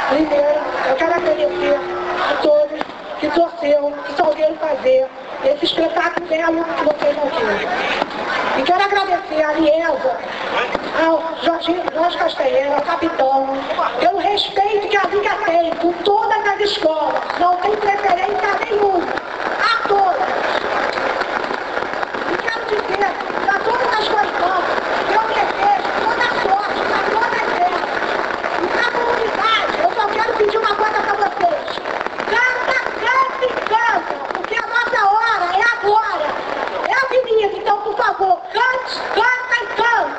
Primeiro, eu quero agradecer a todos que torceram, que souberam fazer esse espetáculo belo que vocês vão ter. E quero agradecer a Liesa, ao Jorge Castanheira, ao capitão, pelo respeito que a Liga tem com todas as escolas. Não tem preferência nenhuma. A todas. E quero dizer para todas as coitadas que eu desejo toda sorte para todas elas. E para a comunidade, eu só quero pedir uma coisa para vocês. Canta, porque a nossa hora é agora. É a avenida, então, por favor, cante, canta e canta.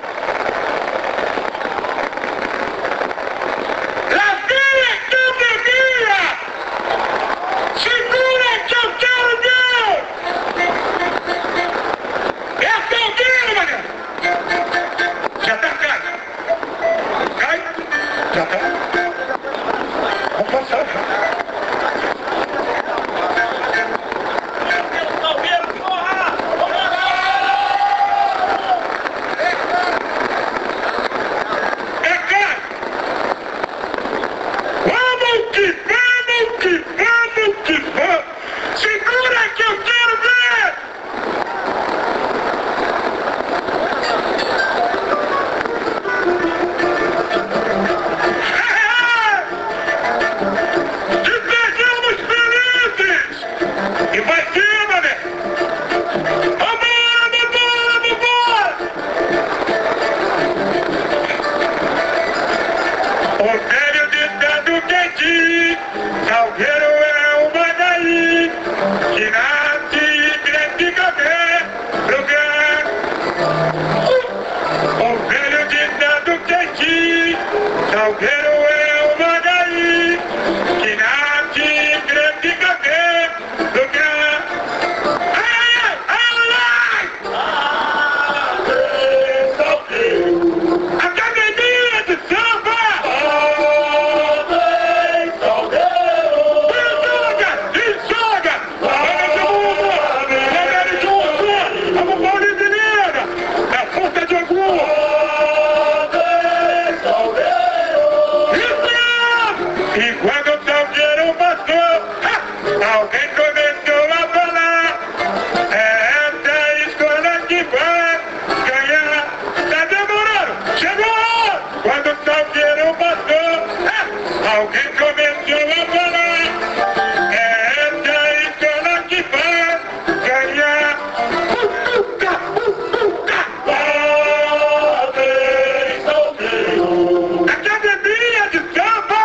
Segura que eu quero ver! É solteiro, mané! Já tá, cai! Cai! Já tá? Vamos passar, cara! Segura que eu quero ver! Te pegamos felizes! E vai ser, mané! Vambora, vambora, vambora! O velho ditado que diz, Salgueiro é uma daí, que nasce e cresce qualquer lugar. O velho ditado que diz, Salgueiro é uma daí, que nasce e cresce qualquer lugar. Ai, ai, ai, ai! Salgueiro! Academia de Samba! E quando o Salgueiro passou, alguém começou a falar, é essa escola que vai ganhar. Tá demorando, chegou! Quando o Salgueiro passou, alguém começou a falar, é essa escola que vai ganhar. Academia de Samba!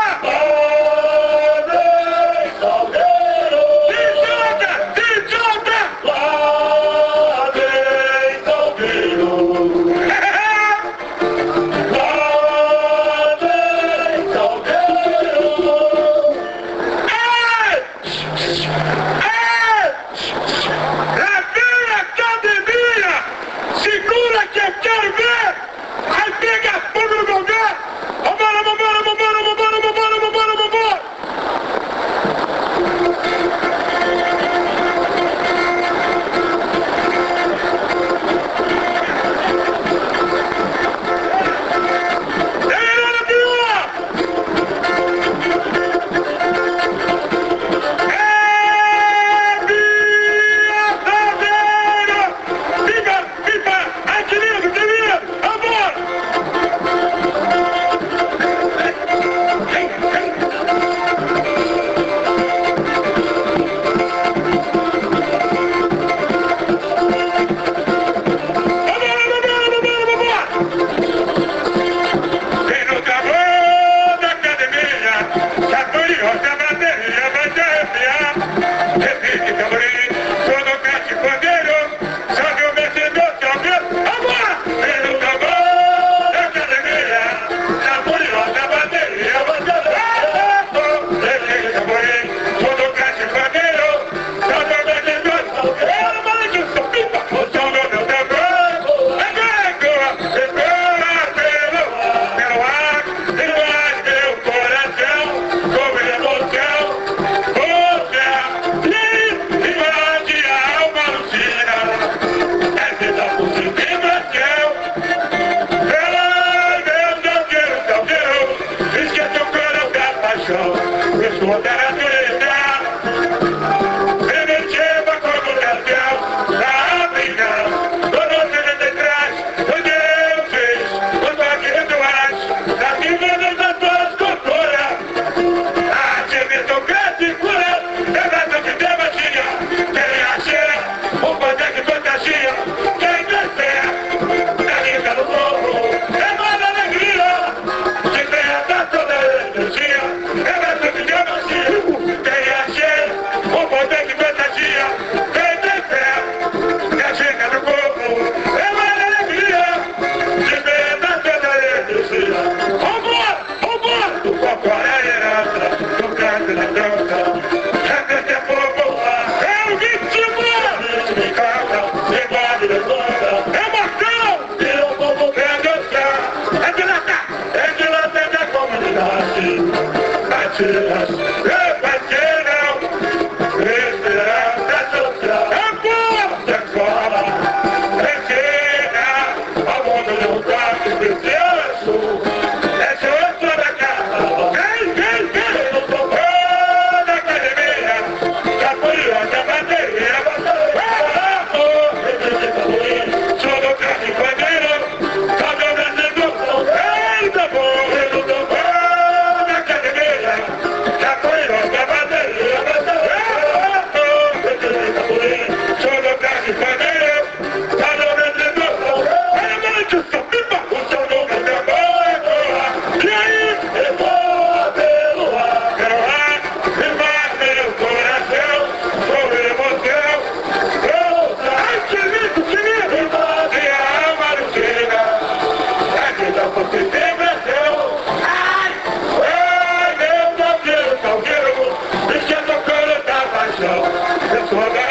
Pessoal da